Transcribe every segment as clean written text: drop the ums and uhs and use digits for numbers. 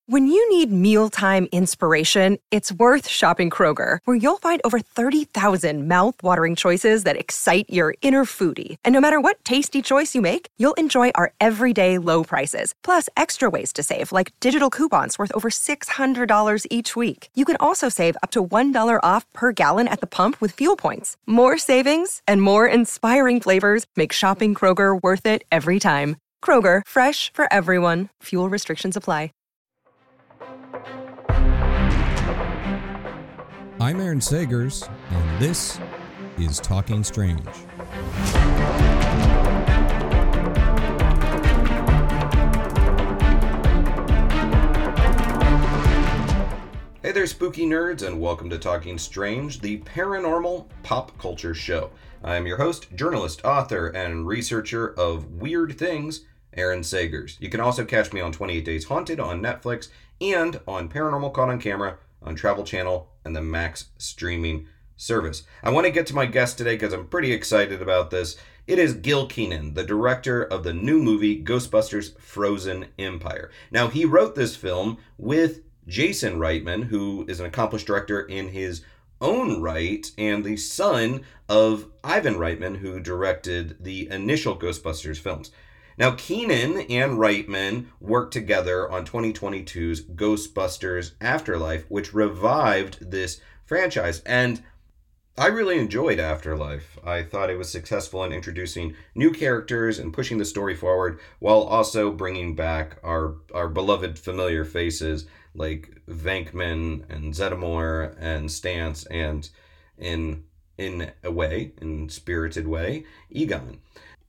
When you need mealtime inspiration, it's worth shopping Kroger, where you'll find over 30,000 mouth-watering choices that excite your inner foodie. And no matter what tasty choice you make, you'll enjoy our everyday low prices, plus extra ways to save, like digital coupons worth over $600 each week. You can also save up to $1 off per gallon at the pump with fuel points. More savings and more inspiring flavors make shopping Kroger worth it every time. Kroger, fresh for everyone. Fuel restrictions apply. I'm Aaron Sagers, and this is Talking Strange. Hey there, spooky nerds, and welcome to Talking Strange, the paranormal pop culture show. I'm your host, journalist, author, and researcher of weird things, Aaron Sagers. You can also catch me on 28 Days Haunted on Netflix and on Paranormal Caught on Camera on Travel Channel and the Max streaming service. I want to get to my guest today because I'm pretty excited about this. It is Gil Kenan, the director of the new movie Ghostbusters Frozen Empire. Now, he wrote this film with Jason Reitman, who is an accomplished director in his own right, and the son of Ivan Reitman, who directed the initial Ghostbusters films. Now, Kenan and Reitman worked together on 2022's Ghostbusters Afterlife, which revived this franchise. And I really enjoyed Afterlife. I thought it was successful in introducing new characters and pushing the story forward, while also bringing back our beloved familiar faces like Venkman and Zeddemore and Stantz and, in spirited way, Egon.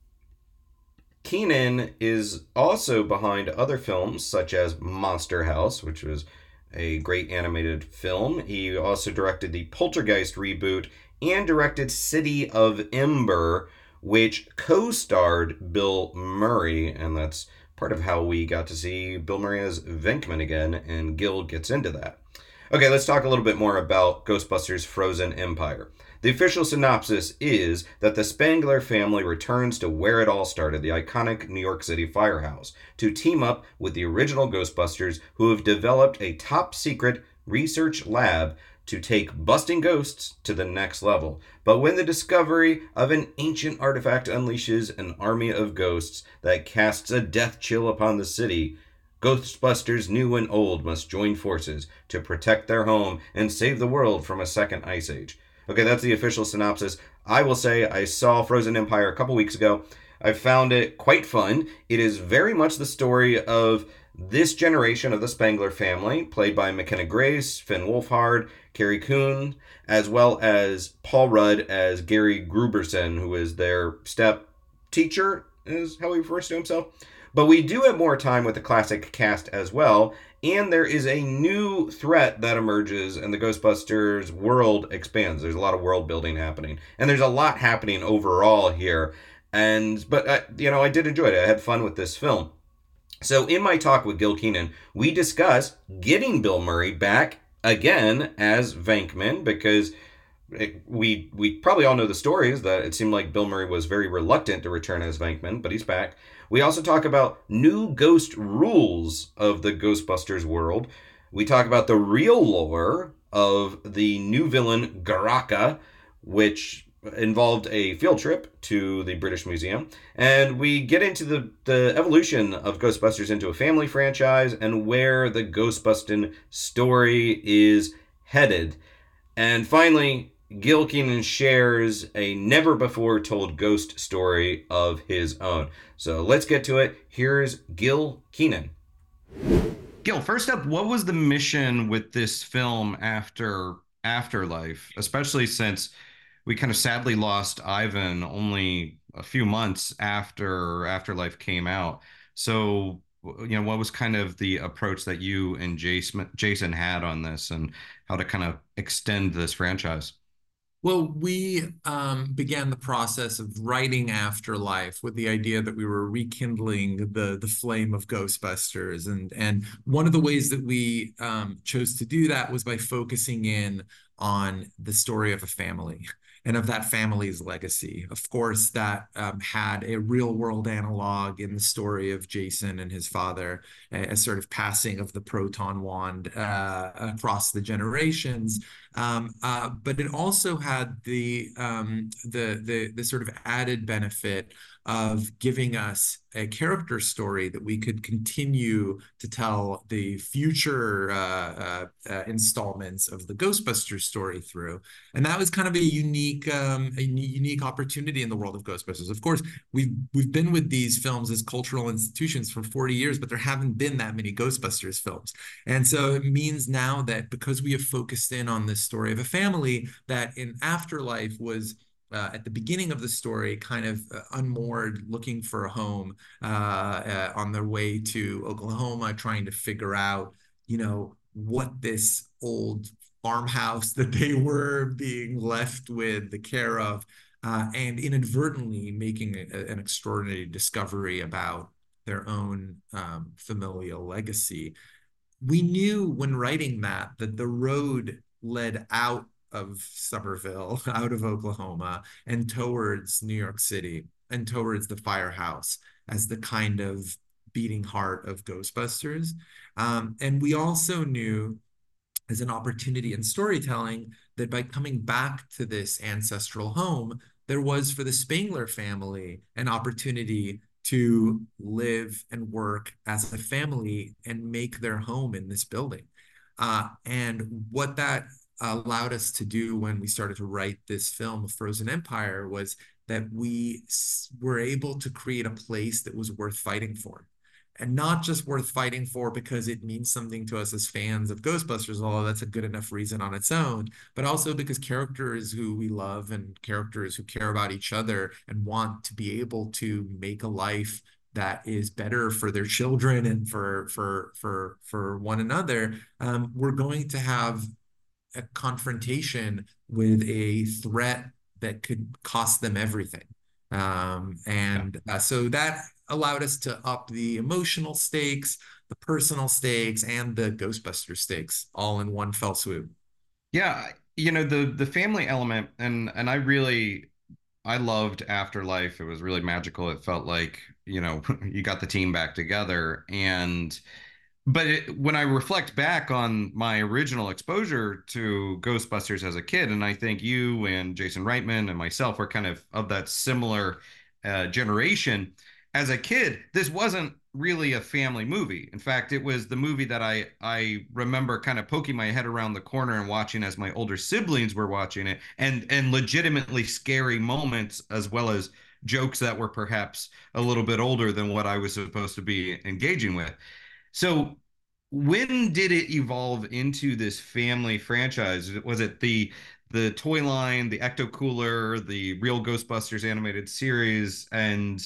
Kenan is also behind other films such as Monster House, which was a great animated film. He also directed the Poltergeist reboot and directed City of Ember, which co-starred Bill Murray, and that's part of how we got to see Bill Murray as Venkman again, and Gil gets into that. Okay, let's talk a little bit more about Ghostbusters Frozen Empire. The official synopsis is that the Spengler family returns to where it all started, the iconic New York City firehouse, to team up with the original Ghostbusters, who have developed a top-secret research lab to take busting ghosts to the next level. But when the discovery of an ancient artifact unleashes an army of ghosts that casts a death chill upon the city, Ghostbusters new and old must join forces to protect their home and save the world from a second ice age. Okay, that's the official synopsis. I will say I saw Frozen Empire a couple weeks ago. I found it quite fun. It is very much the story of this generation of the Spengler family, played by McKenna Grace, Finn Wolfhard, Carrie Coon, as well as Paul Rudd as Gary Gruberson, who is their step teacher, is how he refers to himself. But we do have more time with the classic cast as well, and there is a new threat that emerges and the Ghostbusters world expands. There's a lot of world building happening, and there's a lot happening overall here. But I did enjoy it. I had fun with this film. So in my talk with Gil Kenan, we discuss getting Bill Murray back again as Venkman, because we probably all know the stories that it seemed like Bill Murray was very reluctant to return as Venkman, but he's back. We also talk about new ghost rules of the Ghostbusters world. We talk about the real lore of the new villain Garaka, which involved a field trip to the British Museum. And we get into the evolution of Ghostbusters into a family franchise and where the Ghostbusting story is headed. And finally, Gil Kenan shares a never-before-told ghost story of his own. So let's get to it. Here's Gil Kenan. Gil, first up, what was the mission with this film after Afterlife, especially since we kind of sadly lost Ivan only a few months after Afterlife came out? So, what was kind of the approach that you and Jason had on this, and how to kind of extend this franchise? Well, we began the process of writing Afterlife with the idea that we were rekindling the flame of Ghostbusters. And one of the ways that we chose to do that was by focusing in on the story of a family and of that family's legacy. Of course, that had a real world analog in the story of Jason and his father, a sort of passing of the proton wand across the generations. But it also had the sort of added benefit of giving us a character story that we could continue to tell the future installments of the Ghostbusters story through. And that was kind of a unique opportunity in the world of Ghostbusters. Of course, we've been with these films as cultural institutions for 40 years, but there haven't been that many Ghostbusters films. And so it means now that because we have focused in on this story of a family that in Afterlife was at the beginning of the story, kind of unmoored, looking for a home on their way to Oklahoma, trying to figure out, what this old farmhouse that they were being left with the care of, and inadvertently making an extraordinary discovery about their own familial legacy. We knew when writing that the road led out of Somerville, out of Oklahoma, and towards New York City, and towards the firehouse as the kind of beating heart of Ghostbusters. And we also knew, as an opportunity in storytelling, that by coming back to this ancestral home, there was for the Spengler family an opportunity to live and work as a family and make their home in this building. And what that allowed us to do when we started to write this film, A Frozen Empire, was that we were able to create a place that was worth fighting for. And not just worth fighting for because it means something to us as fans of Ghostbusters, although that's a good enough reason on its own, but also because characters who we love and characters who care about each other and want to be able to make a life that is better for their children and for one another, we're going to have a confrontation with a threat that could cost them everything. So that allowed us to up the emotional stakes, the personal stakes, and the Ghostbuster stakes all in one fell swoop. Yeah, the family element, and I loved Afterlife. It was really magical. It felt like, you got the team back together. When I reflect back on my original exposure to Ghostbusters as a kid, and I think you and Jason Reitman and myself were kind of that similar generation. As a kid, this wasn't really a family movie. In fact, it was the movie that I remember kind of poking my head around the corner and watching as my older siblings were watching it, and legitimately scary moments, as well as jokes that were perhaps a little bit older than what I was supposed to be engaging with. So when did it evolve into this family franchise? Was it the toy line, the Ecto Cooler, the Real Ghostbusters animated series, and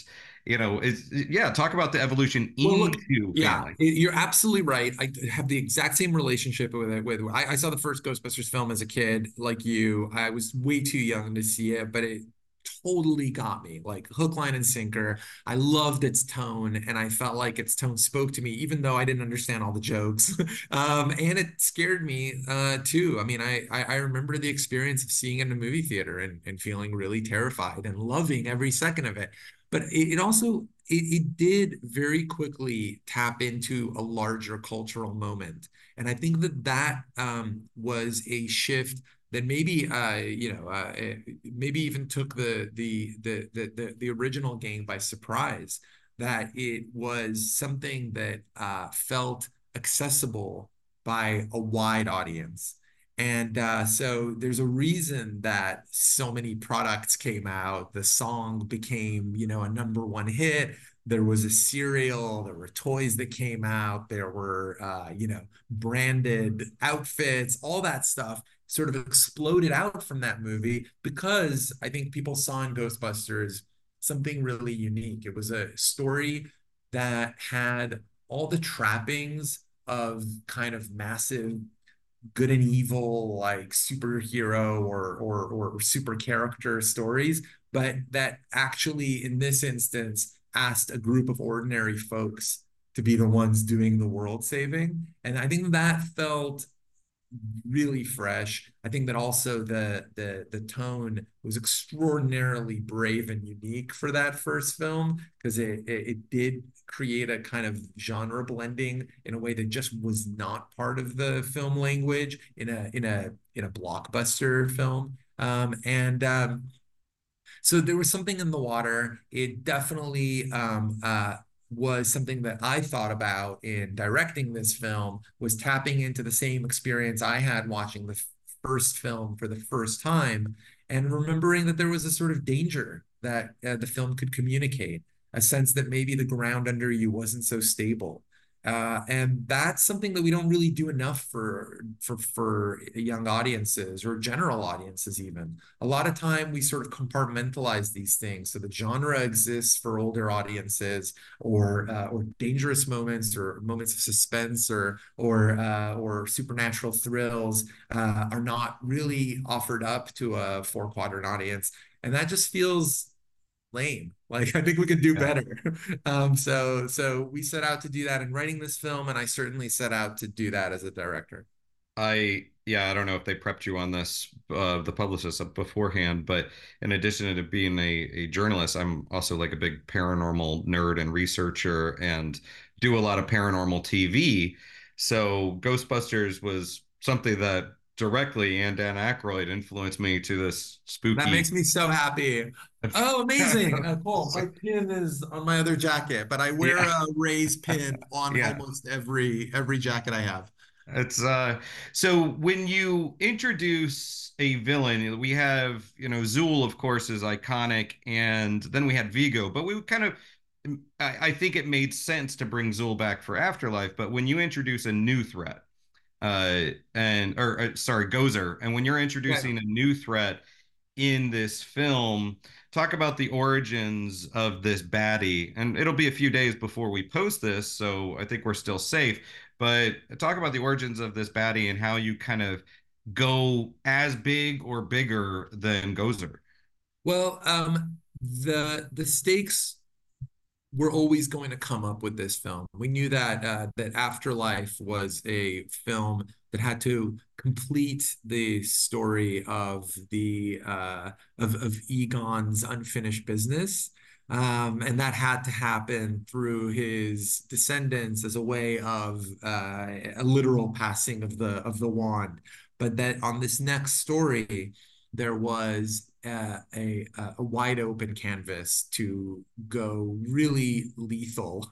talk about the evolution Well, look, into yeah, family. you're absolutely right. I have the exact same relationship with it. I saw the first Ghostbusters film as a kid, like you. I was way too young to see it, but it totally got me, like hook, line, and sinker. I loved its tone, and I felt like its tone spoke to me, even though I didn't understand all the jokes. And it scared me too. I mean, I remember the experience of seeing it in a movie theater and feeling really terrified and loving every second of it. But it also it did very quickly tap into a larger cultural moment, and I think that was a shift that maybe maybe even took the original game by surprise. That it was something that felt accessible by a wide audience. And so there's a reason that so many products came out. The song became, a number one hit. There was a cereal, there were toys that came out, there were, branded outfits, all that stuff sort of exploded out from that movie because I think people saw in Ghostbusters something really unique. It was a story that had all the trappings of kind of massive good and evil, like superhero or super character stories, but that actually in this instance asked a group of ordinary folks to be the ones doing the world saving. And I think that felt really fresh. I think that also the tone was extraordinarily brave and unique for that first film, because it did create a kind of genre blending in a way that just was not part of the film language in a blockbuster film. So there was something in the water. It definitely was something that I thought about in directing this film, was tapping into the same experience I had watching the first film for the first time, and remembering that there was a sort of danger that the film could communicate, a sense that maybe the ground under you wasn't so stable. And that's something that we don't really do enough for young audiences or general audiences even. A lot of time we sort of compartmentalize these things. So the genre exists for older audiences, or dangerous moments, or moments of suspense, or supernatural thrills are not really offered up to a four-quadrant audience, and that just feels lame. Like, I think we could do Yeah. better. So we set out to do that in writing this film, and I certainly set out to do that as a director. Yeah, I don't know if they prepped you on this, the publicist beforehand, but in addition to being a journalist, I'm also like a big paranormal nerd and researcher and do a lot of paranormal TV. So Ghostbusters was something that directly, and Dan Aykroyd influenced me to this That spooky. makes me so happy. Oh, amazing. Cool. My pin is on my other jacket, but I wear Yeah, a Ray's pin on yeah. almost every jacket I have. It's so when you introduce a villain, we have, Zool, of course, is iconic, and then we had Vigo, but we kind of I think it made sense to bring Zool back for Afterlife, but when you introduce a new threat, and or sorry, Gozer, and when you're Yeah. introducing a new threat in this film, talk about the origins of this baddie. And it'll be a few days before we post this, so I think we're still safe. But talk about the origins of this baddie and how you kind of go as big or bigger than Gozer. Well, the stakes were always going to come up with this film. We knew that Afterlife was a film that had to complete the story of Egon's unfinished business. And that had to happen through his descendants as a way of a literal passing of the wand. But that on this next story, there was a wide open canvas to go really lethal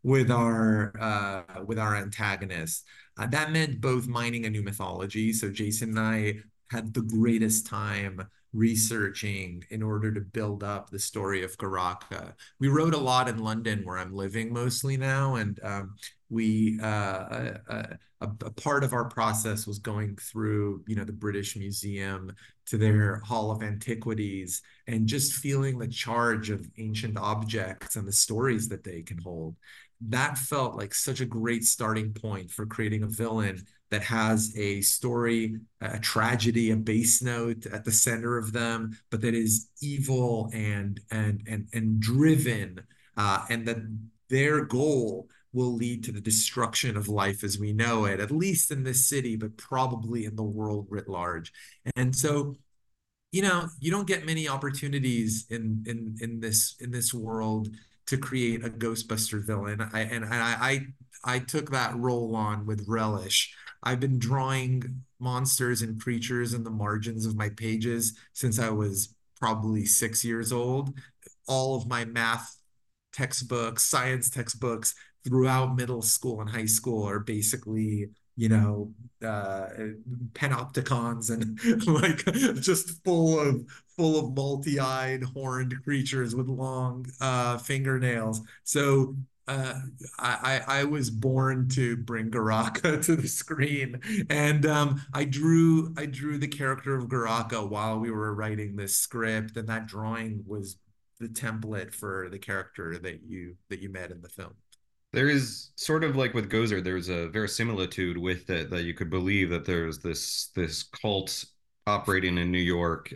with our antagonist. That meant both mining a new mythology. So Jason and I had the greatest time researching in order to build up the story of Garaka. We wrote a lot in London, where I'm living mostly now, and we a part of our process was going through, the British Museum to their Hall of Antiquities, and just feeling the charge of ancient objects and the stories that they can hold. That felt like such a great starting point for creating a villain that has a story, a tragedy, a bass note at the center of them, but that is evil and driven, and that their goal will lead to the destruction of life as we know it, at least in this city, but probably in the world writ large. And so, you don't get many opportunities in this world to create a Ghostbuster villain. I took that role on with relish. I've been drawing monsters and creatures in the margins of my pages since I was probably 6 years old. All of my math textbooks, science textbooks throughout middle school and high school are basically, uh, panopticons and like just full of multi-eyed horned creatures with long fingernails. So I was born to bring Garaka to the screen, and I drew the character of Garaka while we were writing this script, and that drawing was the template for the character that you met in the film. There is sort of like with Gozer, there's a verisimilitude with it that you could believe that there's this cult operating in New York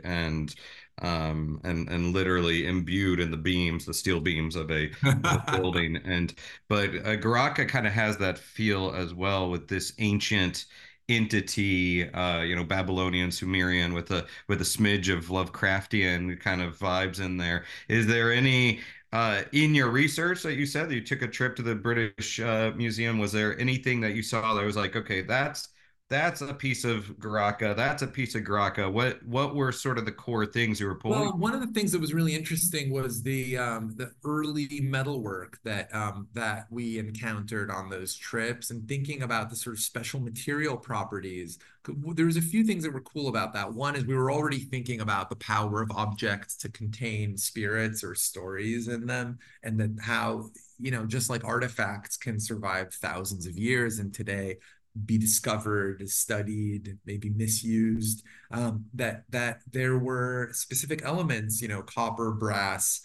and literally imbued in the beams, the steel beams of a building. And but Garaka kind of has that feel as well with this ancient entity, Babylonian, Sumerian, with a smidge of Lovecraftian kind of vibes in there. Is there any in your research that you said that you took a trip to the British Museum? Was there anything that you saw that was like, okay, that's a piece of Garaka, that's a piece of Garaka? What were sort of the core things you were pulling? Well, one of the things that was really interesting was the early metalwork that we encountered on those trips, and thinking about the sort of special material properties. There was a few things that were cool about that. One is we were already thinking about the power of objects to contain spirits or stories in them, and that how, just like artifacts can survive thousands of years and today be discovered, studied, maybe misused, that there were specific elements, copper, brass,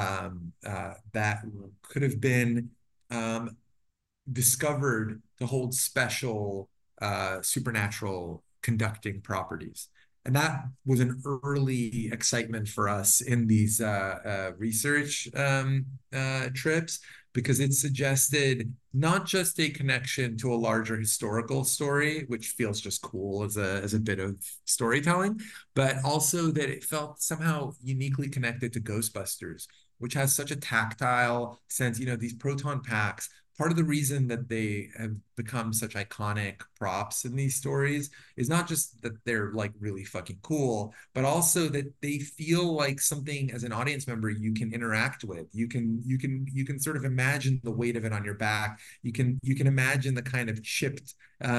that could have been um, discovered to hold special supernatural conducting properties. And that was an early excitement for us in these research trips, because it suggested not just a connection to a larger historical story, which feels just cool as a bit of storytelling, but also that it felt somehow uniquely connected to Ghostbusters, which has such a tactile sense. These proton packs, part of the reason that they have become such iconic props in these stories is not just that they're like really fucking cool, but also that they feel like something as an audience member you can interact with. You can sort of imagine the weight of it on your back. You can imagine the kind of chipped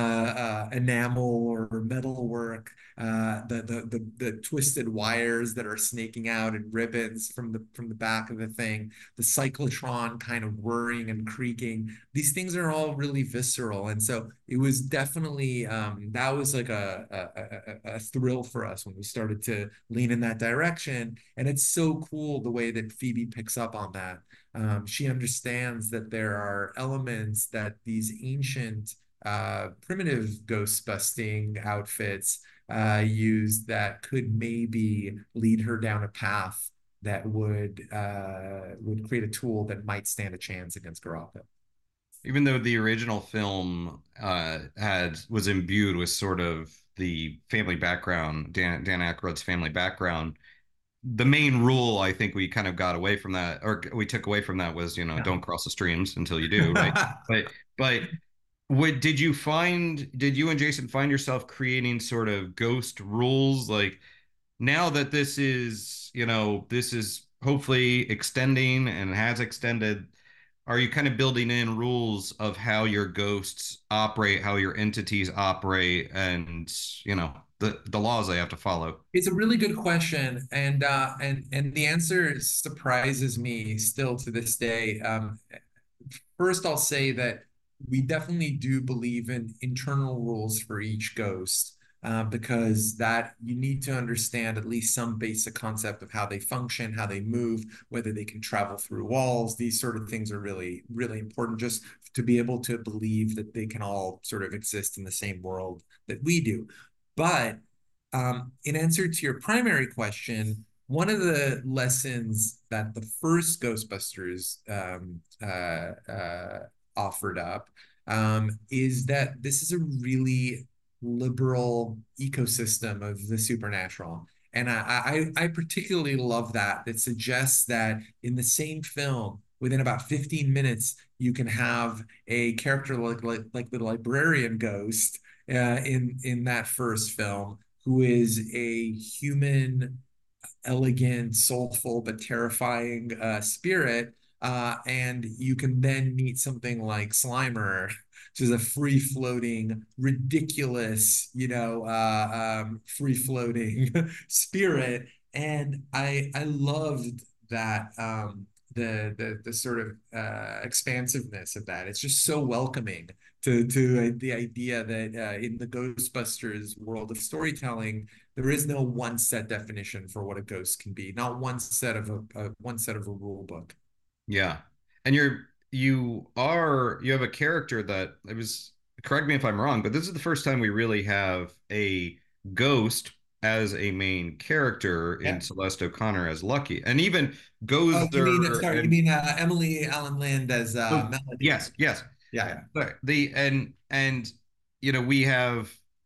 enamel or metal work, the twisted wires that are snaking out and ribbons from the back of the thing, the cyclotron kind of whirring and creaking. These things are all really visceral, and so it was definitely that was like a thrill for us when we started to lean in that direction. And it's so cool the way that Phoebe picks up on that. She understands that there are elements that these ancient primitive ghost busting outfits use that could maybe lead her down a path that would create a tool that might stand a chance against Garaka. Even though the original film had was imbued with sort of the family background, Dan Aykroyd's family background, the main rule I think we kind of got away from that, or we took away from that, was don't cross the streams until you do, right? But what did you and Jason find yourself creating sort of ghost rules, like, now that this is hopefully extending and has extended, are you kind of building in rules of how your ghosts operate, how your entities operate, and the laws they have to follow? It's a really good question, and the answer surprises me still to this day. First, I'll say that we definitely do believe in internal rules for each ghost, because that you need to understand at least some basic concept of how they function, how they move, whether they can travel through walls. These sort of things are really, really important, just to be able to believe that they can all sort of exist in the same world that we do. But in answer to your primary question, one of the lessons that the first Ghostbusters offered up is that this is a really liberal ecosystem of the supernatural. And I particularly love that. It suggests that in the same film, within about 15 minutes, you can have a character like the librarian ghost in that first film, who is a human, elegant, soulful, but terrifying spirit. And you can then meet something like Slimer, which is a free floating, ridiculous, free floating spirit. And I loved that the sort of expansiveness of that. It's just so welcoming to the idea that in the Ghostbusters world of storytelling, there is no one set definition for what a ghost can be, not one set of a rule book. Yeah. And you have a character that, it was, correct me if I'm wrong, but this is the first time we really have a ghost as a main character in Yeah. Celeste O'Connor as Lucky. And even Oh, you mean, Gozer sorry, you and mean Emily Allen Lind as oh, Melody? yes, yes. Yeah, yeah. But we have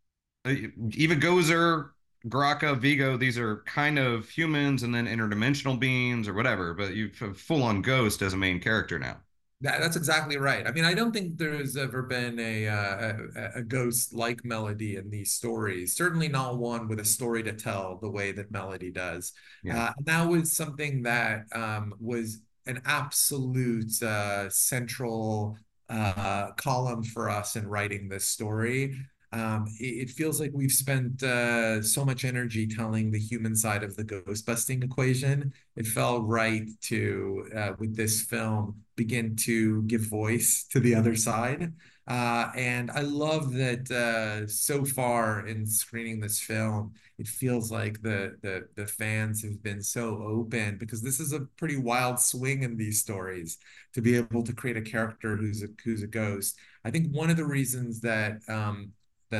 Eva Gozer, Graka, Vigo, these are kind of humans and then interdimensional beings or whatever, but you've full on Ghost as a main character now. That's exactly right. I mean, I don't think there's ever been a ghost like Melody in these stories. Certainly not one with a story to tell the way that Melody does. Yeah. And that was something that was an absolute central column for us in writing this story. It feels like we've spent so much energy telling the human side of the ghost busting equation. It felt right to, with this film, begin to give voice to the other side. And I love that so far in screening this film, it feels like the fans have been so open because this is a pretty wild swing in these stories to be able to create a character who's a ghost. I think one of the reasons that that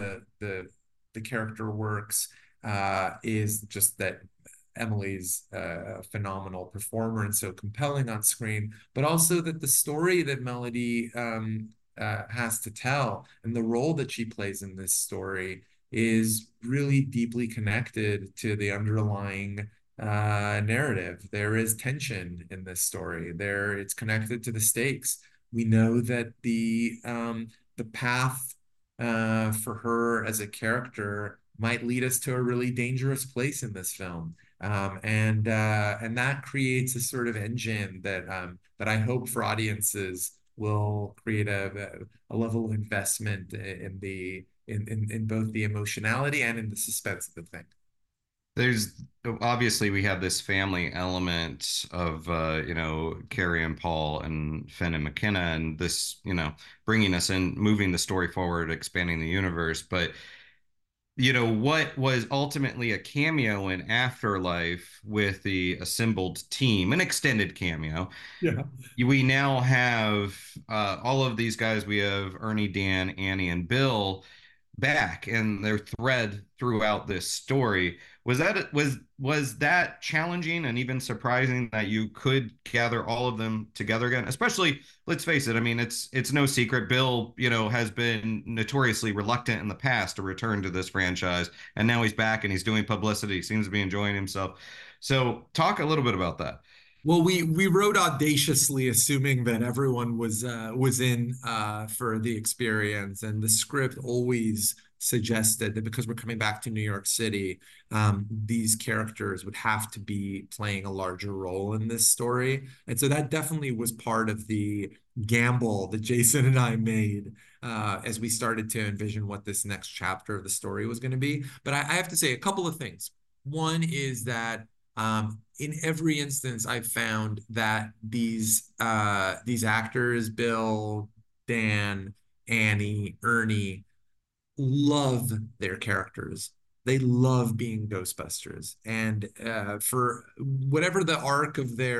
the character works is just that Emily's a phenomenal performer and so compelling on screen, but also that the story that Melody has to tell and the role that she plays in this story is really deeply connected to the underlying narrative. There is tension in this story. It's connected to the stakes. We know that the path for her as a character might lead us to a really dangerous place in this film. And that creates a sort of engine that I hope for audiences will create a level of investment in both the emotionality and in the suspense of the thing. There's obviously we have this family element of Carrie and Paul and Finn and McKenna and this bringing us in, moving the story forward, expanding the universe. But what was ultimately a cameo in Afterlife with the assembled team, an extended cameo. Yeah. We now have all of these guys. We have Ernie, Dan, Annie, and Bill back, and their thread throughout this story. Was that challenging and even surprising that you could gather all of them together again? Especially, let's face it. I mean, it's no secret. Bill, has been notoriously reluctant in the past to return to this franchise, and now he's back and he's doing publicity. He seems to be enjoying himself. So, talk a little bit about that. Well, we wrote audaciously, assuming that everyone was in for the experience, and the script always suggested that because we're coming back to New York City, these characters would have to be playing a larger role in this story, and so that definitely was part of the gamble that Jason and I made as we started to envision what this next chapter of the story was going to be. But I have to say a couple of things. One is that in every instance, I've found that these actors, Bill, Dan, Annie, Ernie, love their characters. They love being Ghostbusters, and for whatever the arc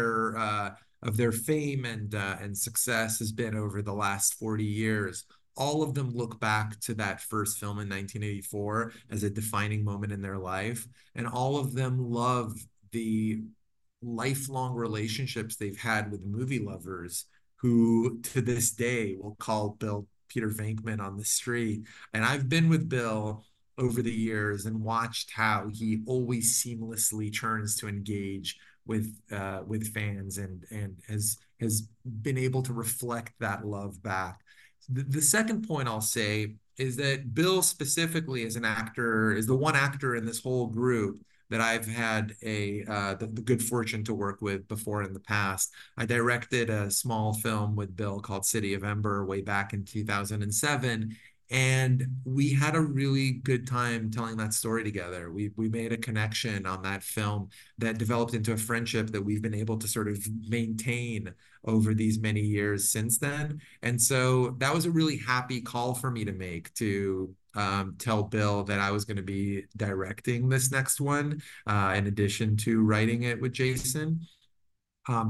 of their fame and success has been over the last 40 years. All of them look back to that first film in 1984 as a defining moment in their life, and all of them love the lifelong relationships they've had with movie lovers who to this day will call Bill Peter Venkman on the street. And I've been with Bill over the years and watched how he always seamlessly turns to engage with fans and has been able to reflect that love back. The second point I'll say is that Bill specifically as an actor is the one actor in this whole group that I've had the good fortune to work with before in the past. I directed a small film with Bill called City of Ember way back in 2007. And we had a really good time telling that story together. We made a connection on that film that developed into a friendship that we've been able to sort of maintain over these many years since then. And so that was a really happy call for me to make to tell Bill that I was going to be directing this next one, in addition to writing it with Jason. Um,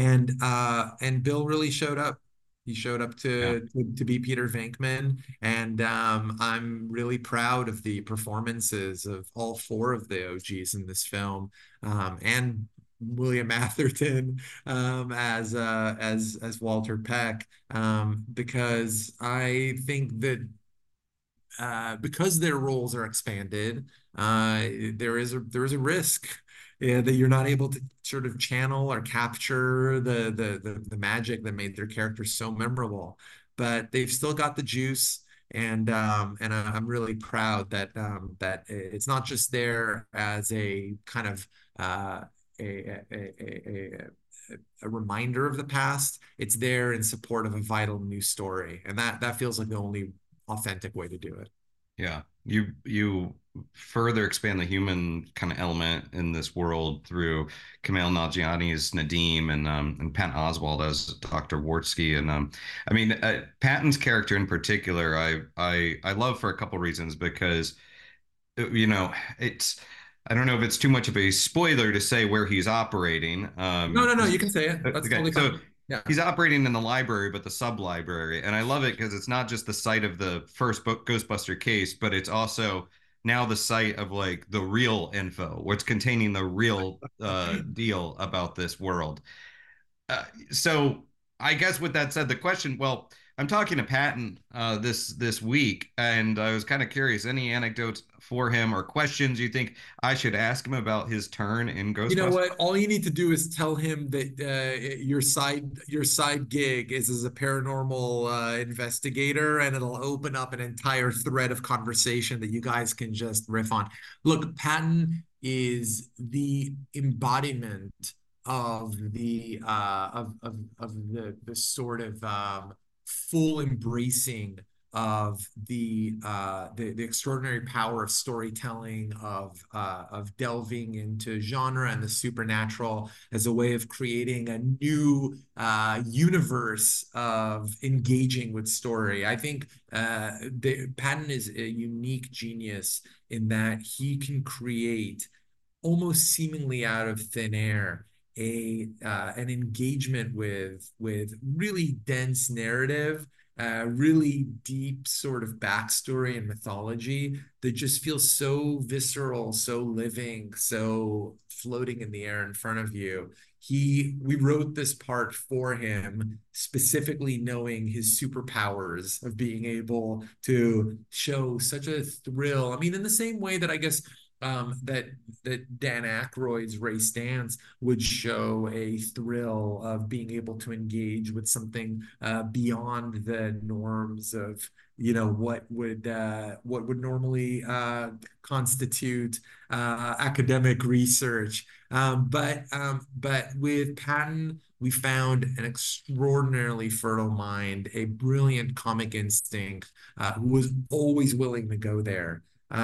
and Bill really showed up. He showed up Yeah. to be Peter Venkman, and I'm really proud of the performances of all four of the OGs in this film, and William Atherton as Walter Peck, because I think that because their roles are expanded, there is a risk that you're not able to sort of channel or capture the magic that made their characters so memorable. But they've still got the juice, I'm really proud that it's not just there as a kind of a, a, a, a reminder of the past. It's there in support of a vital new story, and that feels like the only authentic way to do it. Yeah, you further expand the human kind of element in this world through Kumail Nanjiani's Nadim and Patton Oswalt as Dr. Wartsky, and I mean Patton's character in particular, I love for a couple reasons because you know it's I don't know if it's too much of a spoiler to say where he's operating. No, no, no, you can say it. That's Okay, totally so fine. Yeah. he's operating in the library, but the sub-library, and I love it because it's not just the site of the first book Ghostbuster case, but it's also now the site of like the real info, what's containing the real deal about this world. So I guess with that said, the question, well, I'm talking to Patton this week, and I was kind of curious. Any anecdotes for him or questions you think I should ask him about his turn in You know Ghostbusters? what? All you need to do is tell him that your side gig is as a paranormal investigator, and it'll open up an entire thread of conversation that you guys can just riff on. Look, Patton is the embodiment of the sort of full embracing of the extraordinary power of storytelling, of delving into genre and the supernatural as a way of creating a new universe of engaging with story. I think Patton is a unique genius in that he can create almost seemingly out of thin air an engagement with really dense narrative, really deep sort of backstory and mythology that just feels so visceral, so living, so floating in the air in front of you. We wrote this part for him, specifically knowing his superpowers of being able to show such a thrill. I mean, in the same way that I guess that Dan Aykroyd's Ray Stantz would show a thrill of being able to engage with something beyond the norms of what would normally constitute academic research. But with Patton, we found an extraordinarily fertile mind, a brilliant comic instinct, who was always willing to go there.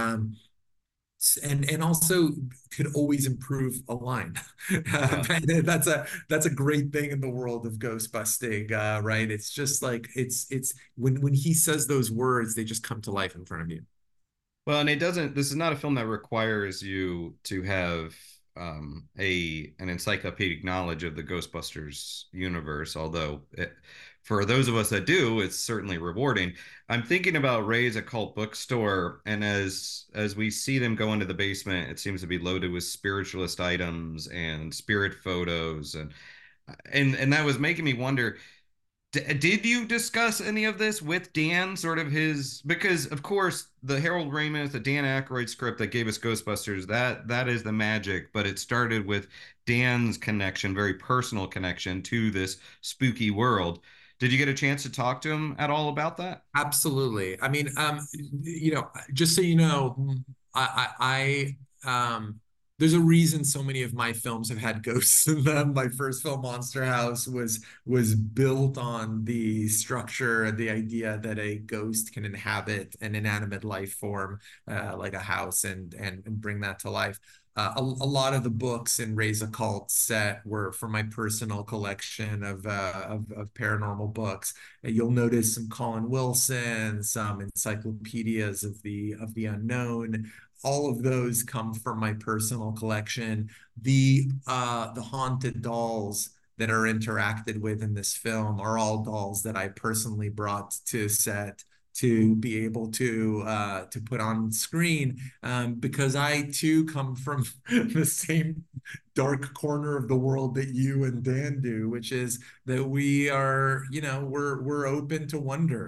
And also could always improve a line. Yeah. That's a great thing in the world of ghost busting, right? It's just like it's when he says those words, they just come to life in front of you. Well, and it doesn't. This is not a film that requires you to have a an encyclopedic knowledge of the Ghostbusters universe. Although, for those of us that do, it's certainly rewarding. I'm thinking about Ray's Occult Bookstore, and as we see them go into the basement, it seems to be loaded with spiritualist items and spirit photos, and that was making me wonder. Did you discuss any of this with Dan? Sort of his because of course the Harold Ramis, the Dan Aykroyd script that gave us Ghostbusters, that is the magic. But it started with Dan's connection, very personal connection to this spooky world. Did you get a chance to talk to him at all about that? Absolutely. I mean, just so you know, there's a reason so many of my films have had ghosts in them. My first film, Monster House, was built on the structure and the idea that a ghost can inhabit an inanimate life form, like a house, and bring that to life. A lot of the books in Ray's Occult set were from my personal collection of paranormal books. And you'll notice some Colin Wilson, some encyclopedias of the unknown. All of those come from my personal collection. The haunted dolls that are interacted with in this film are all dolls that I personally brought to set to be able to put on screen, because I too come from the same dark corner of the world that you and Dan do, which is that we are, we're open to wonder.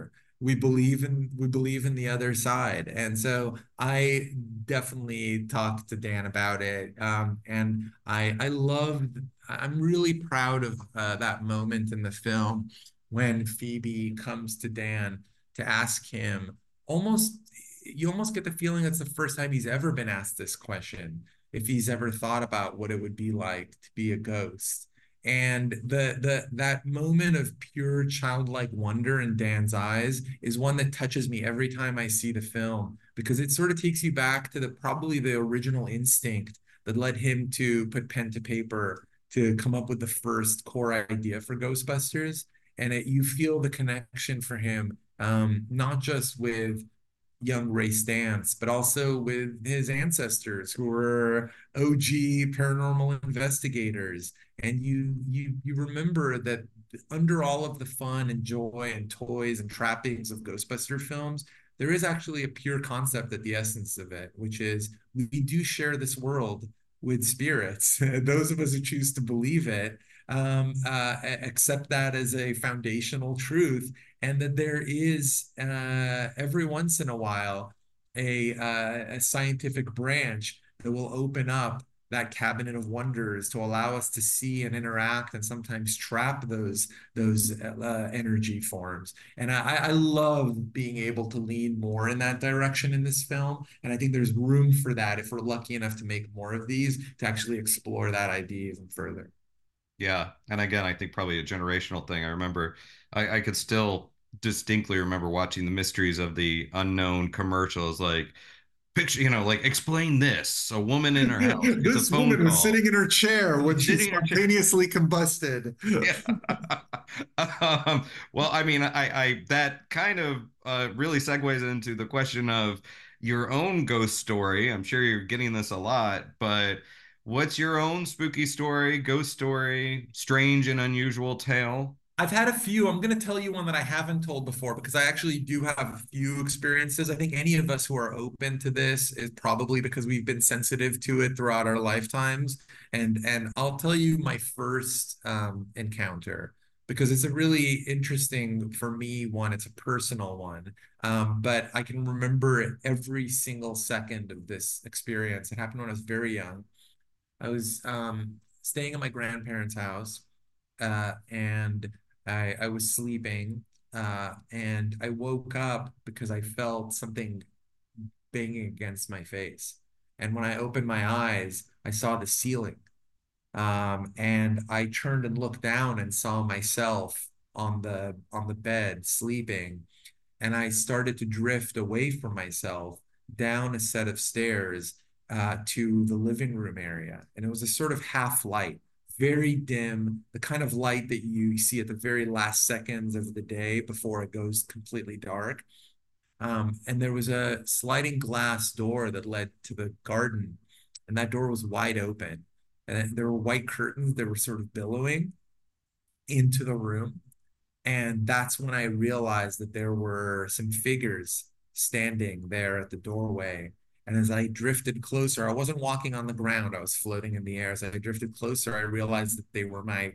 we believe in the other side. And so I definitely talked to Dan about it. And I love, I'm really proud of that moment in the film when Phoebe comes to Dan to ask him, almost you almost get the feeling it's the first time he's ever been asked this question, if he's ever thought about what it would be like to be a ghost. And the that moment of pure childlike wonder in Dan's eyes is one that touches me every time I see the film, because it sort of takes you back to the probably the original instinct that led him to put pen to paper to come up with the first core idea for Ghostbusters. And you feel the connection for him, not just with young Ray Stantz, but also with his ancestors who were OG paranormal investigators. And you remember that under all of the fun and joy and toys and trappings of Ghostbuster films, there is actually a pure concept at the essence of it, which is we do share this world with spirits. Those of us who choose to believe it accept that as a foundational truth, and that there is every once in a while a scientific branch that will open up that cabinet of wonders to allow us to see and interact and sometimes trap those energy forms. And I love being able to lean more in that direction in this film. And I think there's room for that if we're lucky enough to make more of these to actually explore that idea even further. Yeah. And again, I think probably a generational thing. I remember I could still distinctly remember watching the Mysteries of the Unknown commercials, like picture, like explain this. A woman in her house gets a This phone woman was call. sitting in her chair when she Sitting in her chair. spontaneously combusted. Yeah. Well, I mean, I that kind of really segues into the question of your own ghost story. I'm sure you're getting this a lot, but what's your own spooky story, ghost story, strange and unusual tale? I've had a few. I'm going to tell you one that I haven't told before because I actually do have a few experiences. I think any of us who are open to this is probably because we've been sensitive to it throughout our lifetimes. And I'll tell you my first encounter because it's a really interesting for me one. It's a personal one, but I can remember every single second of this experience. It happened when I was very young. I was staying at my grandparents' house, and I was sleeping, and I woke up because I felt something banging against my face. And when I opened my eyes, I saw the ceiling. And I turned and looked down and saw myself on the bed sleeping, and I started to drift away from myself down a set of stairs to the living room area. And it was a sort of half light, very dim, the kind of light that you see at the very last seconds of the day before it goes completely dark. And there was a sliding glass door that led to the garden, and that door was wide open. And there were white curtains that were sort of billowing into the room. And that's when I realized that there were some figures standing there at the doorway. And as I drifted closer, I wasn't walking on the ground, I was floating in the air. As I drifted closer, I realized that they were my,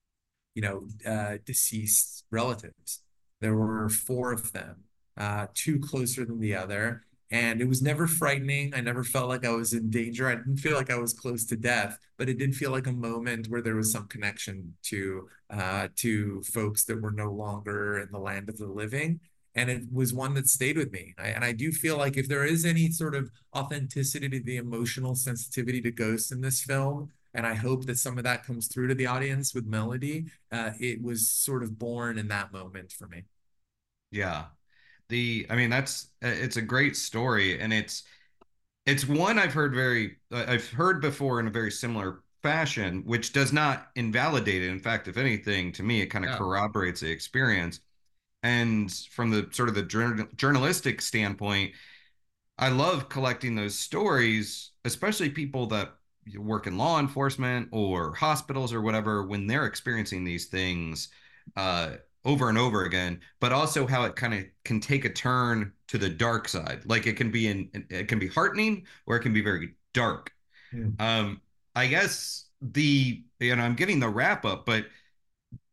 deceased relatives. There were four of them, two closer than the other. And it was never frightening. I never felt like I was in danger. I didn't feel like I was close to death, but it did feel like a moment where there was some connection to folks that were no longer in the land of the living. And it was one that stayed with me. And I do feel like if there is any sort of authenticity to the emotional sensitivity to ghosts in this film, and I hope that some of that comes through to the audience with Melody, it was sort of born in that moment for me. Yeah. I mean, it's a great story, and it's one I've heard before in a very similar fashion, which does not invalidate it. In fact, if anything, to me, it kind of Yeah. corroborates the experience. And from the sort of the journalistic standpoint, I love collecting those stories, especially people that work in law enforcement or hospitals or whatever, when they're experiencing these things uh, over and over again, but also how it kind of can take a turn to the dark side. Like it can be heartening or it can be very dark. Mm. I guess I'm getting the wrap up, but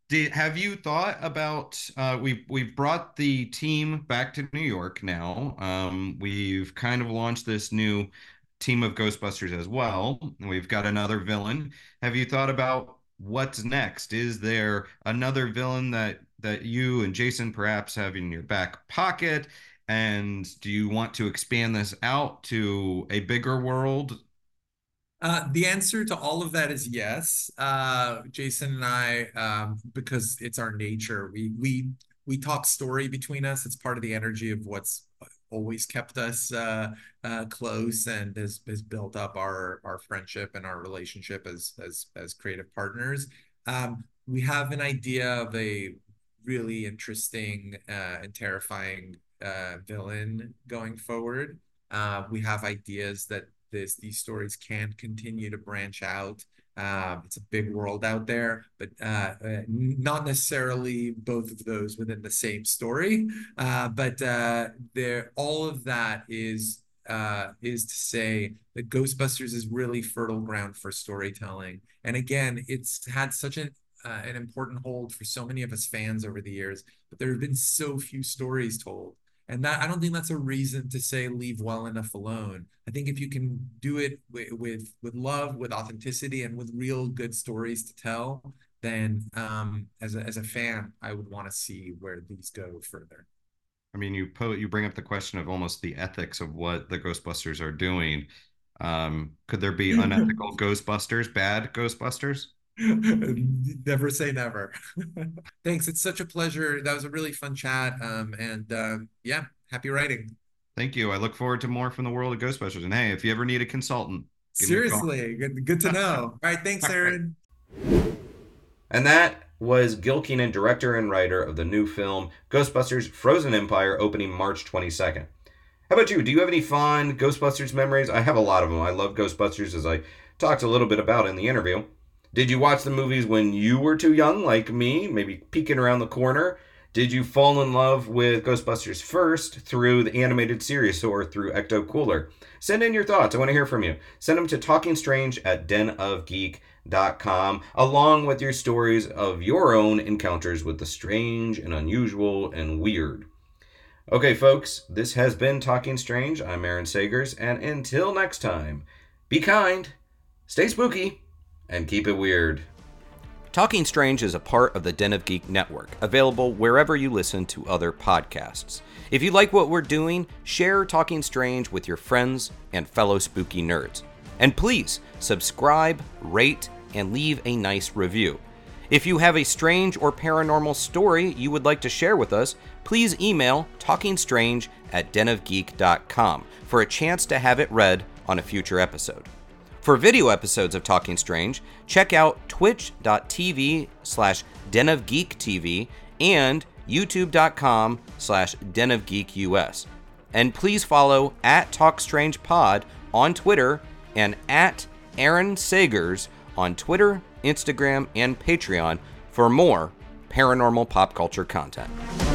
Have you thought about we've brought the team back to New York now. We've kind of launched this new team of Ghostbusters as well. We've got another villain. Have you thought about what's next? Is there another villain that you and Jason perhaps have in your back pocket? And do you want to expand this out to a bigger world? The answer to all of that is yes. Jason and I, because it's our nature, we talk story between us. It's part of the energy of what's always kept us close and has built up our friendship and our relationship as creative partners. We have an idea of a really interesting and terrifying villain going forward. We have ideas that these stories can continue to branch out. It's a big world out there, but not necessarily both of those within the same story. But all of that is to say that Ghostbusters is really fertile ground for storytelling. And again, it's had such an important hold for so many of us fans over the years, but there have been so few stories told. And that I don't think that's a reason to say leave well enough alone. I think if you can do it with love, with authenticity, and with real good stories to tell, then as a fan, I would want to see where these go further. I mean, you bring up the question of almost the ethics of what the Ghostbusters are doing. Could there be unethical Ghostbusters, bad Ghostbusters? Never say never. Thanks. It's such a pleasure. That was a really fun chat. Yeah, happy writing. Thank you. I look forward to more from the world of Ghostbusters. And hey, if you ever need a consultant, seriously, good to know. All right, thanks, Aaron. And that was Gil Kenan, director and writer of the new film Ghostbusters Frozen Empire, opening March 22nd. How about you? Do you have any fond Ghostbusters memories? I have a lot of them. I love Ghostbusters, as I talked a little bit about in the interview. Did you watch the movies when you were too young, like me, maybe peeking around the corner? Did you fall in love with Ghostbusters first through the animated series or through Ecto Cooler? Send in your thoughts. I want to hear from you. Send them to talkingstrange@denofgeek.com, along with your stories of your own encounters with the strange and unusual and weird. Okay, folks, this has been Talking Strange. I'm Aaron Sagers, and until next time, be kind, stay spooky, and keep it weird. Talking Strange is a part of the Den of Geek network, available wherever you listen to other podcasts. If you like what we're doing, share Talking Strange with your friends and fellow spooky nerds. And please subscribe, rate, and leave a nice review. If you have a strange or paranormal story you would like to share with us, please email talkingstrange@denofgeek.com for a chance to have it read on a future episode. For video episodes of Talking Strange, check out twitch.tv/denofgeektv and youtube.com/denofgeekus. And please follow @TalkStrangePod on Twitter and @Aaron Sagers on Twitter, Instagram, and Patreon for more paranormal pop culture content.